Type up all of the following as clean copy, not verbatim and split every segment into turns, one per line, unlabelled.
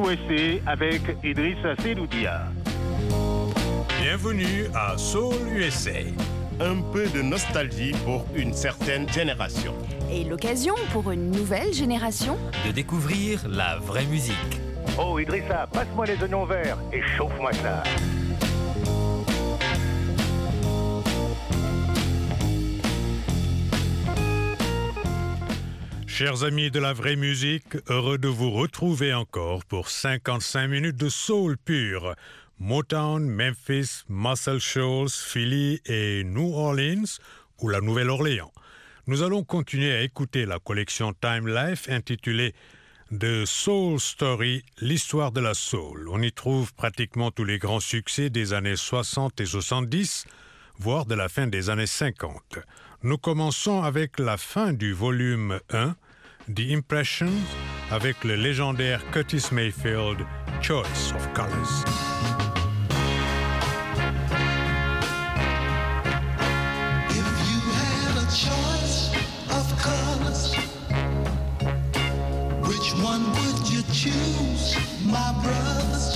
USA avec Idrissa Seloudia.
Bienvenue à Soul USA.
Un peu de nostalgie pour une certaine génération.
Et l'occasion pour une nouvelle génération
de découvrir la vraie musique.
Oh Idrissa, passe-moi les oignons verts et chauffe-moi ça.
Chers amis de la vraie musique, heureux de vous retrouver encore pour 55 minutes de soul pur. Motown, Memphis, Muscle Shoals, Philly et New Orleans ou la Nouvelle-Orléans. Nous allons continuer à écouter la collection Time Life intitulée The Soul Story, l'histoire de la soul. On y trouve pratiquement tous les grands succès des années 60 et 70, voire de la fin des années 50. Nous commençons avec la fin du volume 1, The Impressions, avec le légendaire Curtis Mayfield, Choice of Colors.
One would you choose, my brothers?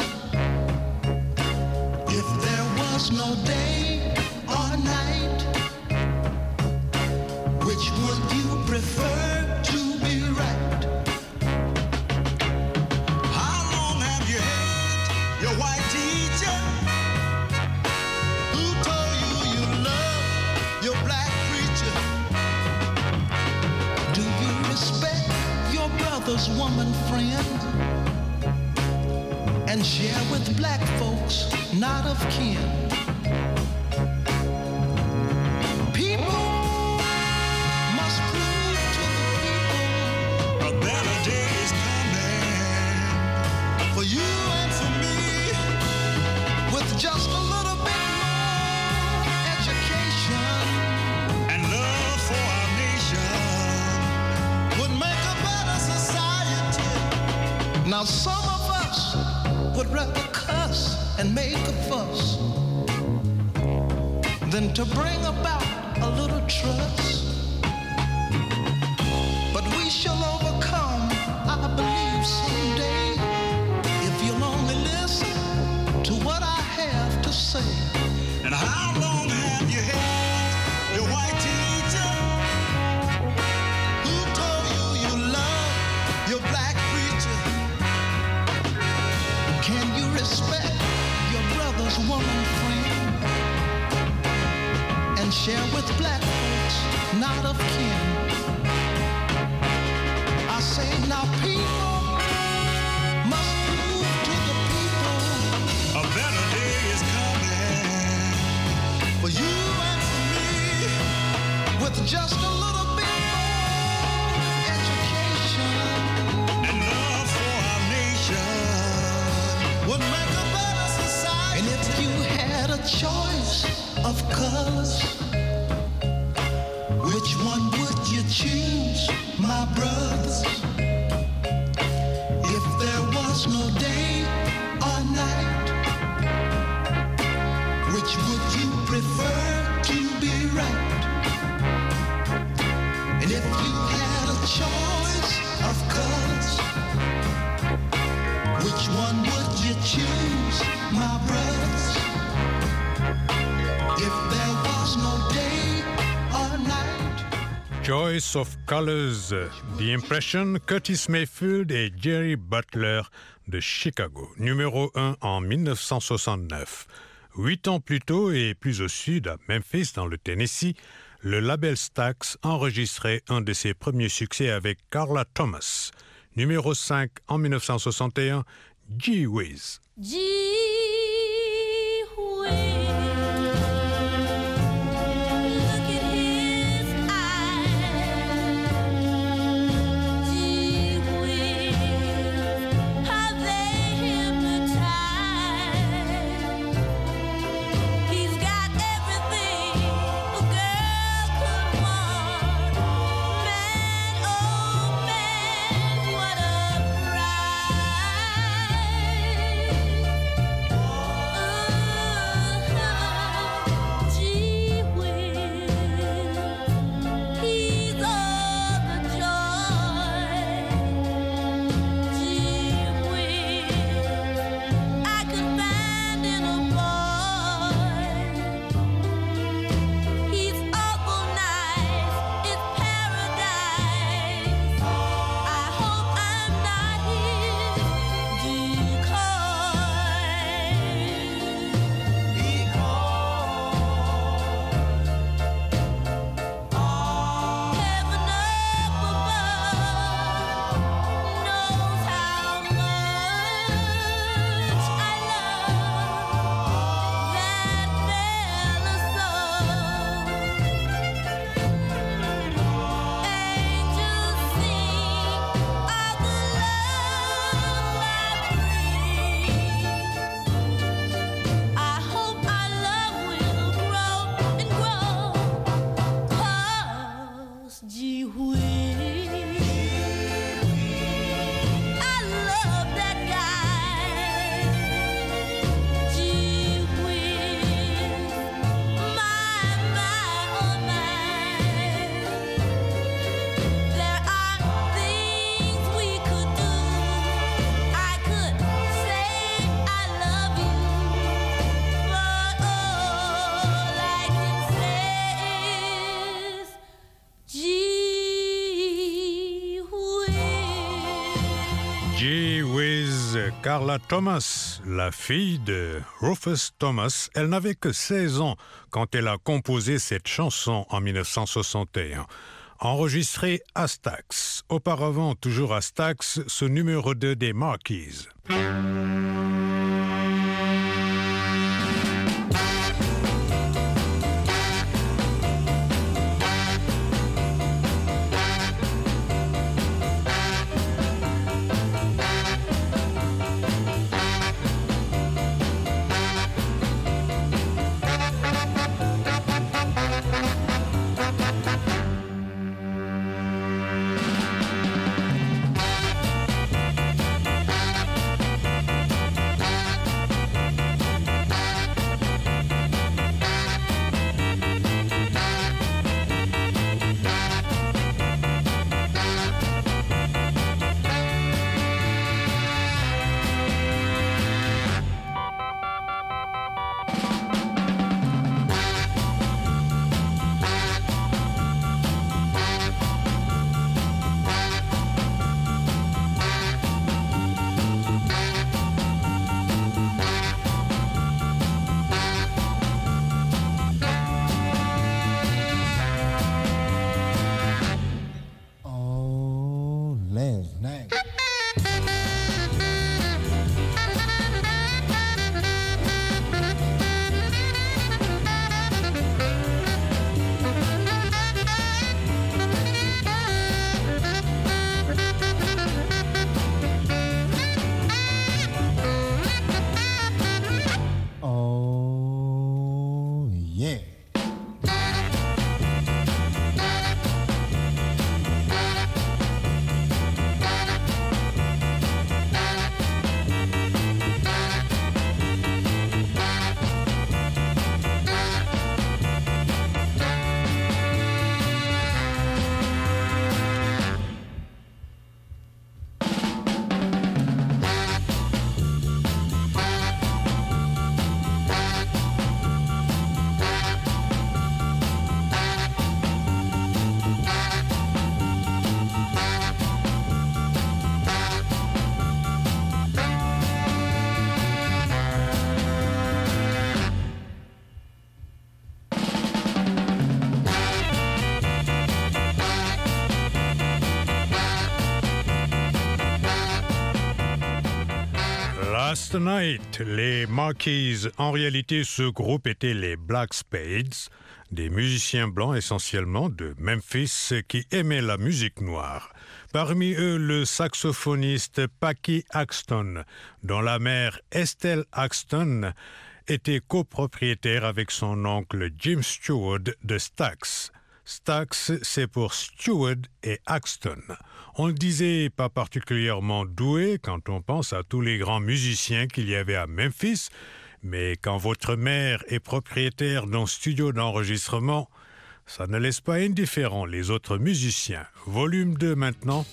If there was no day or night, which would you prefer to be right? How long have you had your white teacher who told you you love your black preacher? Do you respect your brother's woman friend and share with black folks not of kin? People must prove to the people a better day is coming for you and for me, with just a little bit more education and love for our nation would make a better society. Now some of us would rather cuss and make a fuss than to bring about a little trust. But we shall overcome, I believe, someday, if you'll only listen to what I have to say. And how long have you had your white teacher who told you you love your black preacher? Can you respect your brother's woman friend and share with black folks not of kin? I say now people must prove to the people a better day is coming for you and for me, with just a little bit more education and love for our nation would make a better society. And if you had a choice of colors, which one would you choose, my brothers? If there was no day or night, which would you prefer to be right? And if you had a choice of colors, which one would you choose, my brothers? If there was no day or night.
Choice of Colors, The Impression, Curtis Mayfield et Jerry Butler de Chicago, numéro 1 en 1969. 8 ans plus tôt et plus au sud, à Memphis, dans le Tennessee, le label Stax enregistrait un de ses premiers succès avec Carla Thomas. Numéro 5 en 1961, Gee Whiz.
Gee whiz.
Gee Whiz, Carla Thomas, la fille de Rufus Thomas, elle n'avait que 16 ans quand elle a composé cette chanson en 1961. Enregistrée à Stax. Auparavant, toujours à Stax, ce numéro 2 des Monkees. Last Night, les Monkees. En réalité, ce groupe était les Black Spades, des musiciens blancs essentiellement de Memphis qui aimaient la musique noire. Parmi eux, le saxophoniste Packy Axton, dont la mère Estelle Axton était copropriétaire avec son oncle Jim Stewart de Stax. Stax, c'est pour Stewart et Axton. On le disait pas particulièrement doué quand on pense à tous les grands musiciens qu'il y avait à Memphis, mais quand votre mère est propriétaire d'un studio d'enregistrement, ça ne laisse pas indifférents les autres musiciens. Volume 2 maintenant.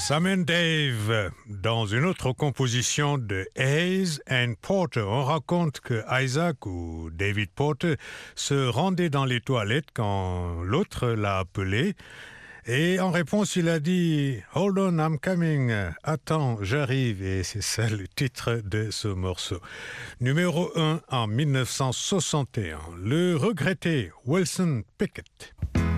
Sam and Dave, dans une autre composition de Hayes and Porter, on raconte que Isaac ou David Porter se rendait dans les toilettes quand l'autre l'a appelé. Et en réponse, il a dit « Hold on, I'm coming »,« Attends, j'arrive », et c'est ça le titre de ce morceau. Numéro 1 en 1961, le regretté Wilson Pickett.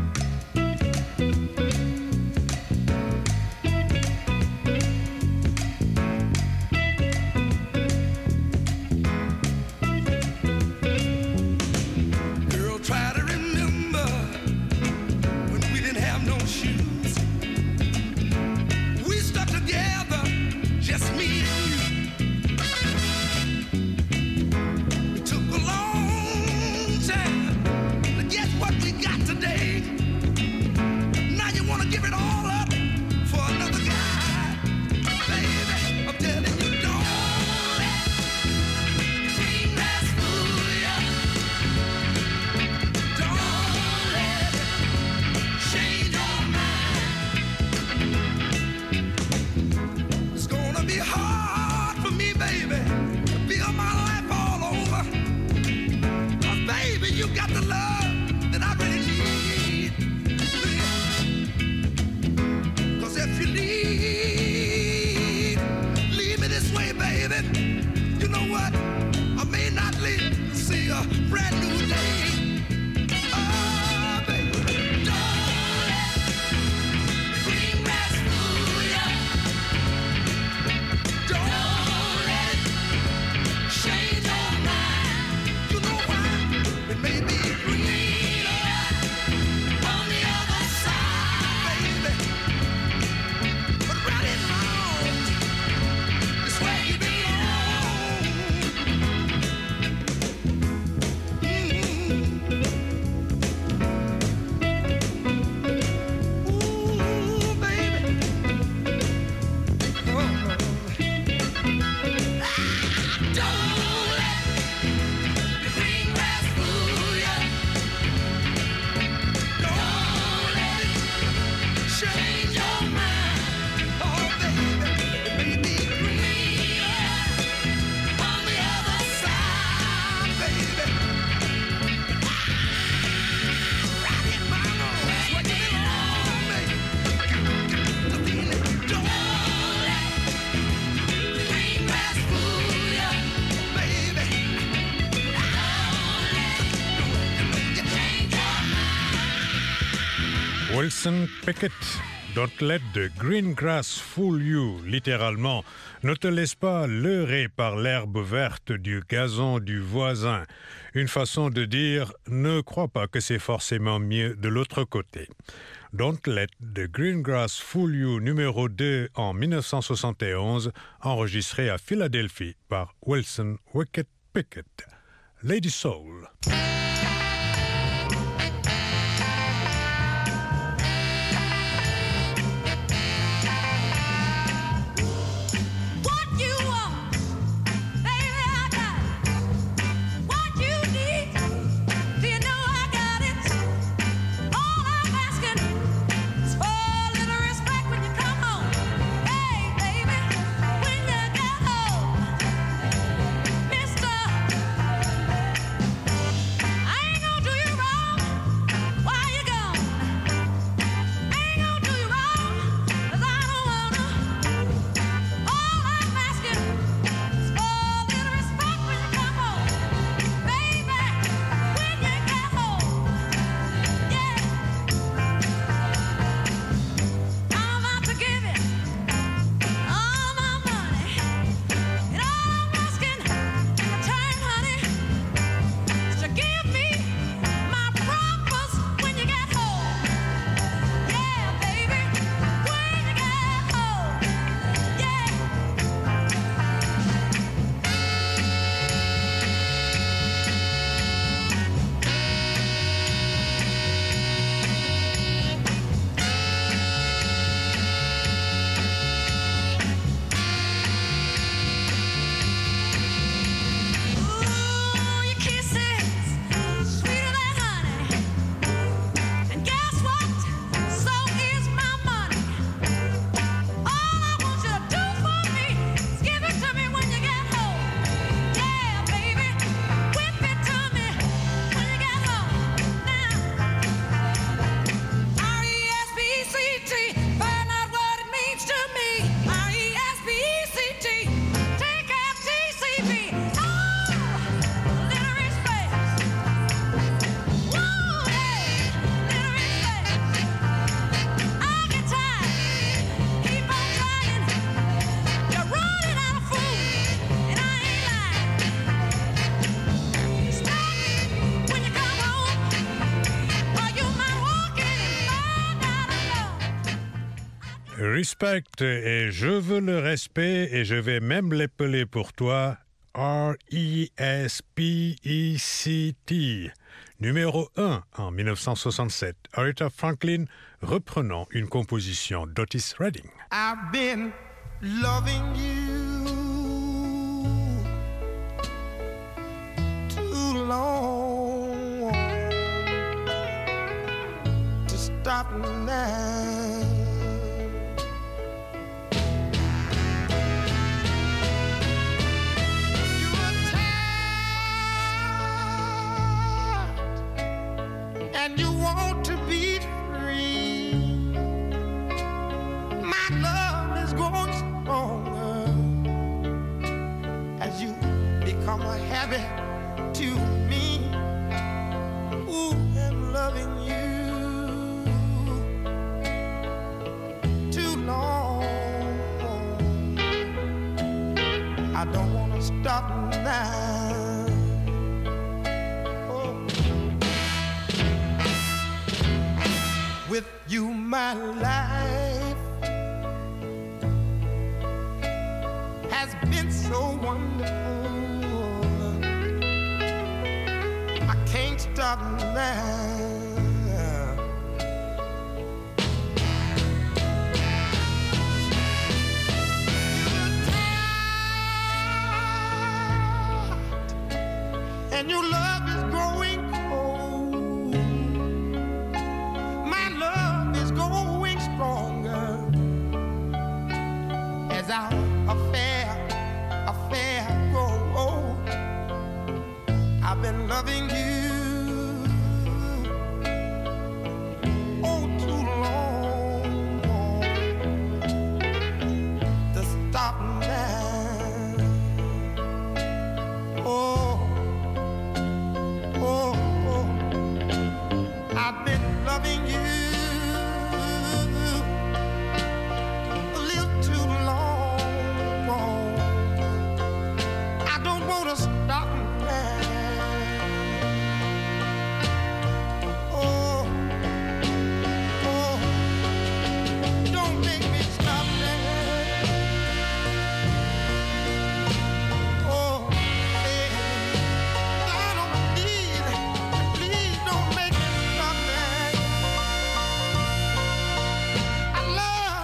Wilson Pickett, Don't let the green grass fool you, littéralement. Ne te laisse pas leurrer par l'herbe verte du gazon du voisin. Une façon de dire, ne crois pas que c'est forcément mieux de l'autre côté. Don't let the green grass fool you, numéro 2 en 1971, enregistré à Philadelphie par Wilson Pickett. Lady Soul.
I baby. Oh, little respect. Whoa, hey, little respect. I get tired, keep on trying. You're running out of food, and I ain't lying. Stop when you come home, or you might walk in and find out I love.
Respect et je veux le respect et je vais même l'appeler pour toi R.E.S.P.E.C.T. Numéro 1 en 1967. Aretha Franklin reprenant une composition d'Otis Redding.
I've been loving you too long to stop now. You are tired and you want to be free. My love is growing stronger as you become a habit to me. Ooh, I'm loving you too long. I don't want to stop now. Oh. With you, my life has been so wonderful. I can't stop now. You're tired, and your love is growing cold. My love is growing stronger as our affair grows old. I've been loving you oh too long to stop now. Oh, oh, oh. I've been loving you a little too long. I don't want to stop now. Oh, oh, don't make me stop now. Oh, hey, I don't need it. Please don't make me stop now. I love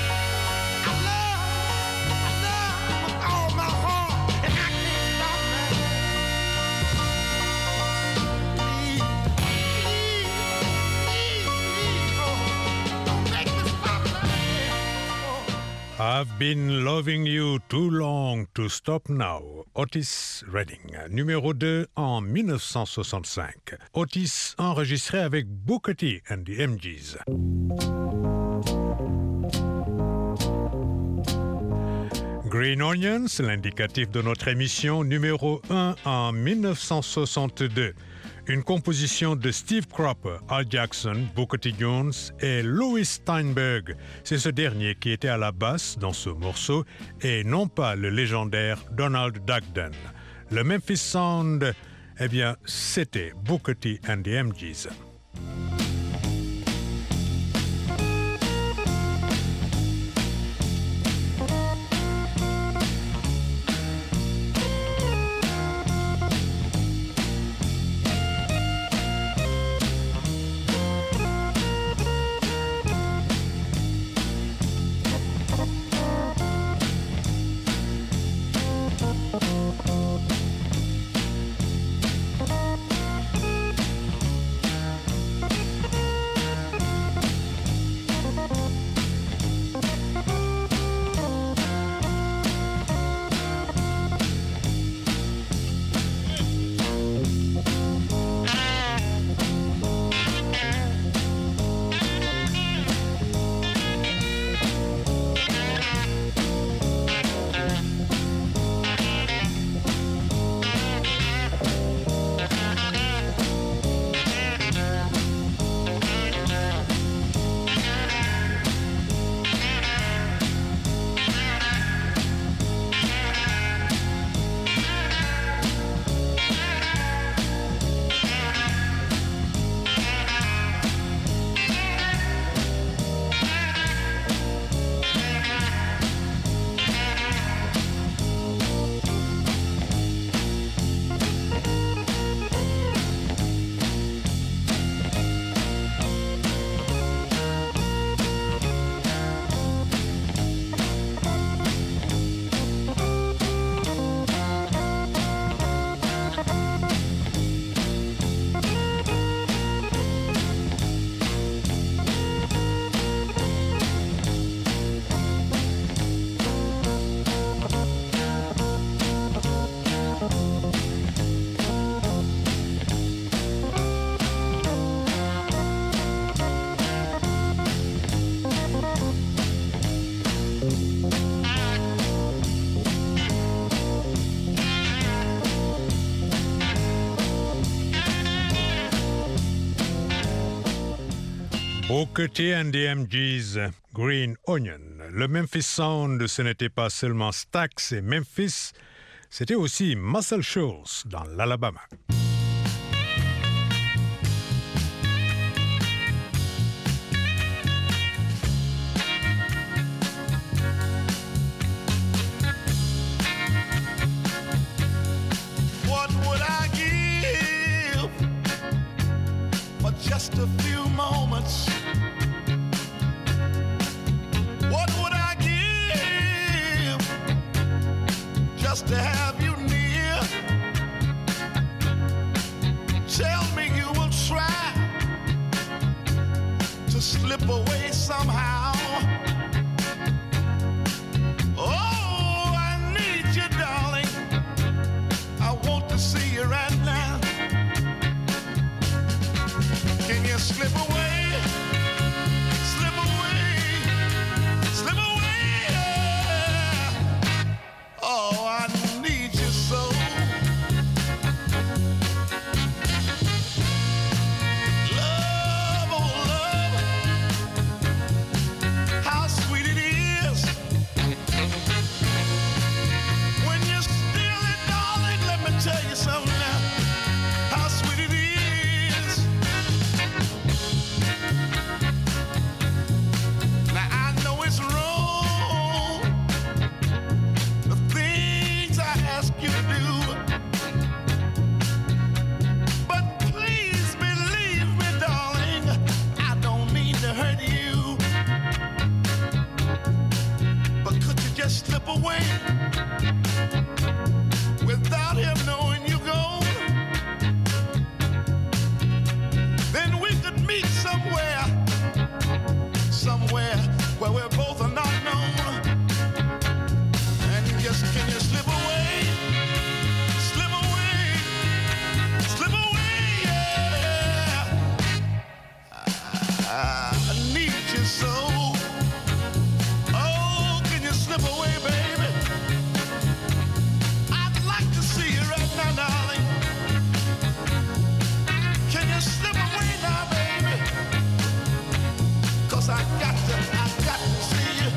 with all my heart, and I can't stop now. Please, oh, don't make me stop now. Oh.
I've been loving you too long to stop now. Otis Redding. Numéro 2 en 1965. Otis enregistré avec Booker T and the MGs. Green Onions, l'indicatif de notre émission, numéro 1 en 1962. Une composition de Steve Cropper, Al Jackson, Booker T. Jones et Louis Steinberg. C'est ce dernier qui était à la basse dans ce morceau et non pas le légendaire Donald Dugden. Le Memphis Sound, eh bien, c'était Booker T and the MGs. Booker T and the MG's Green Onion. Le Memphis Sound, ce n'était pas seulement Stax et Memphis, c'était aussi Muscle Shoals dans l'Alabama.
Just a few moments. What would I give just to have you near? Tell me you will try to slip away somehow. Oh, I need you, darling. I want to see you right now. Can you slip away, slip away, slip away? Yeah. Oh, I need you so. Love, oh love, how sweet it is. When you're still it, darling, let me tell you something now. How sweet it is. Slip away without him knowing you gone. Then we could meet somewhere, somewhere where we're both are not known. And just can you slip away, slip away, slip away, yeah. I need you so. Slip away, baby. I'd like to see you right now, darling. Can you slip away now, baby? 'Cause I got to see you.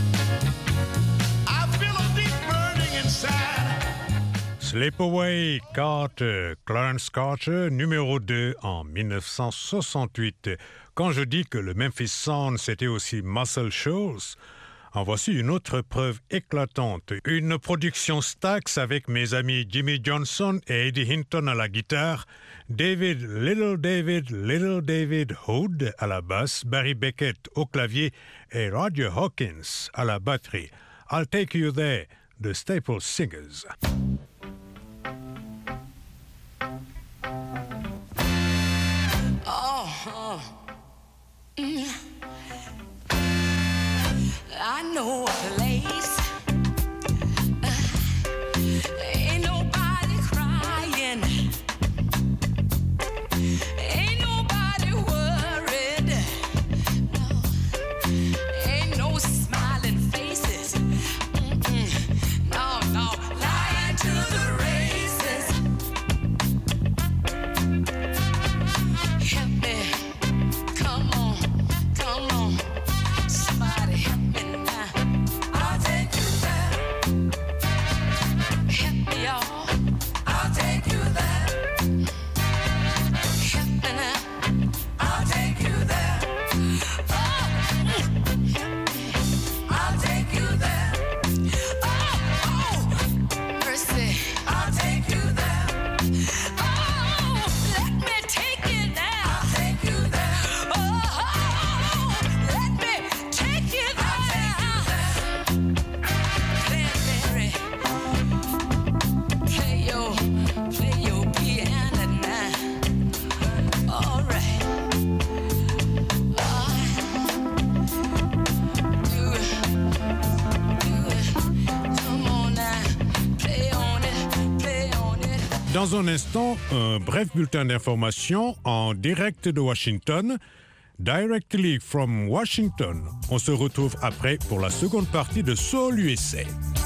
I feel a deep burning inside.
Slip Away, Carter, Clarence Carter, numéro 2 en 1968. Quand je dis que le Memphis Sound, c'était aussi Muscle Shoals, en voici une autre preuve éclatante. Une production Stax avec mes amis Jimmy Johnson et Eddie Hinton à la guitare, Little David Hood à la basse, Barry Beckett au clavier et Roger Hawkins à la batterie. I'll Take You There, The Staple Singers.
I know a place. Ain't nobody crying. Ain't nobody worried. No. Ain't no smiling faces. No, no. Lying to the races. Help me. Come on. Come on. Somebody help me. I'll take you there. Help me, y'all. I'll take you there. Help me now. I'll take you there. Oh, help me. I'll take you there. Oh, mercy. I'll take you there. Oh, let me take you there. I'll take you there. Oh, let me take you there. Cranberry, play your piano now. All right. Do it. Come on now. Play on it.
Dans un instant, un bref bulletin d'information en direct de Washington. Directly from Washington. On se retrouve après pour la seconde partie de Soul USA.